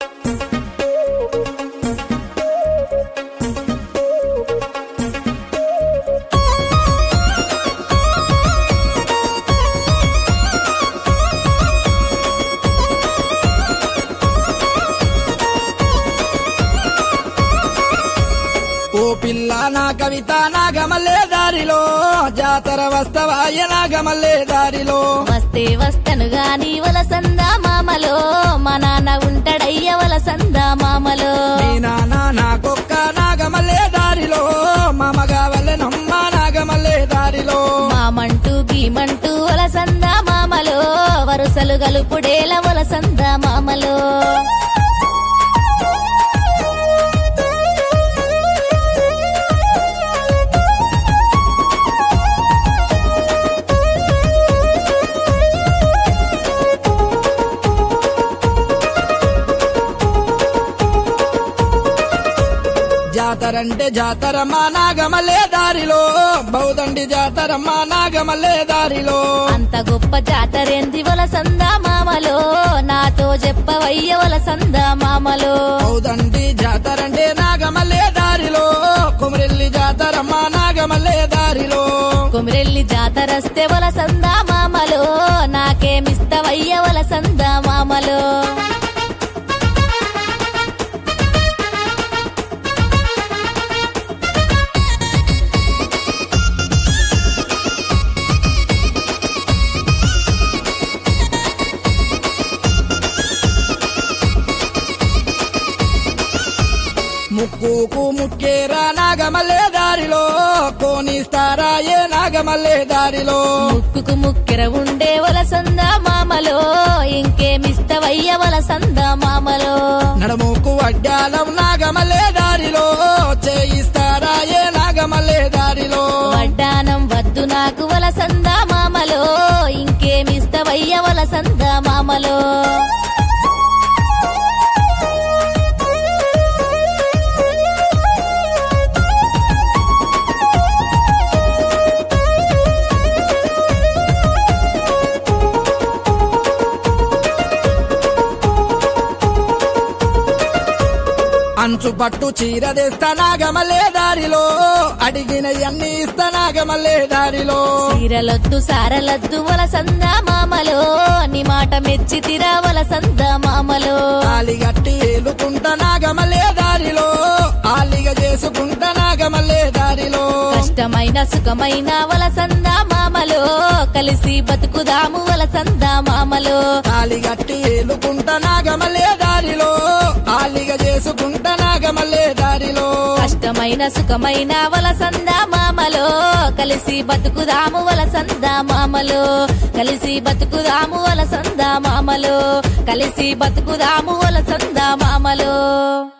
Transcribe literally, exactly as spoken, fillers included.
ఓ పిల్ల నా కవిత నాగమల్లే దారిలో జాతర వస్తవాయ నాగమల్లే దారిలో వస్తే వస్తను గాని వలసంద మామలో మా నాన్న ఉంటాడయ్య వలసంద మామలో మీ నాన్న నాకొక్క నాగమల్లే దారిలో మామగా వల్లెనమ్మ నాగమల్లే దారిలో మామంటూ గీమంటూ వలసంద మామలో వరుసలు గలుపుడేల వలసంద మామలో జాతరంటే జాతరమ్మ నాగమల్లే దారిలో బౌదండి జాతరమ్మ నాగమల్లే దారిలో అంత గొప్ప జాతరేంది వలసంద మామలో నాతో చెప్పవయ్య వలసంద మామలో బౌదండి జాతరంటే నాగమల్లే దారిలో కుమరెల్లి జాతరమ్మ నాగమల్లే దారిలో కుమిరెల్లి జాతరస్తే వలసంద మామలో నాకేమిస్తవయ్య వలసంద మామలో ముక్కుకు ముక్కేరా నాగమల్లే దారిలో కోనిస్తారా ఏ నాగమల్లే దారిలో ముక్కుకు ముక్కెర ఉండే వలసంద మామలో ఇంకేమిస్తవయ్య వలసంద మామలో నడముకు వడ్డాలం నాగమల్లే దారిలో చేయిస్తారా ఏ నాగమల్లే దారిలో వడ్డానం వద్దు నాకు వలసంద మామలో ఇంకేమిస్తవయ్య వలసంద మామలో అంచు పట్టు చీర తెస్తా నాగమల్లే దారిలో అడిగిన అన్ని ఇస్తా నాగమల్లే దారిలో చీరలొద్దు సారలొద్దు వలసంద మామలో నీ మాట మెచ్చి తిరా వలసంద మామలో ఆలిగట్టి ఏలుకుంటా నాగమల్లే దారిలో ఆలిగ చేసుకుంటా నాగమల్లే దారిలో కష్టమైన సుఖమైన వలసంద మామలో కలిసి బతుకుదాము వలసంద మామలో ఆలిగట్టి ఏలుకుంటా నాగమల్లే దారిలో ఆలిగ చేసుకుంటా నాగమల్లే దారిలో కష్టమైన సుఖమైన వలసంద మామలో కలిసి బతుకుదాము వలసంద మామలో కలిసి బతుకుదాము వలసంద మామలో కలిసి బతుకుదాము వలసంద మామలో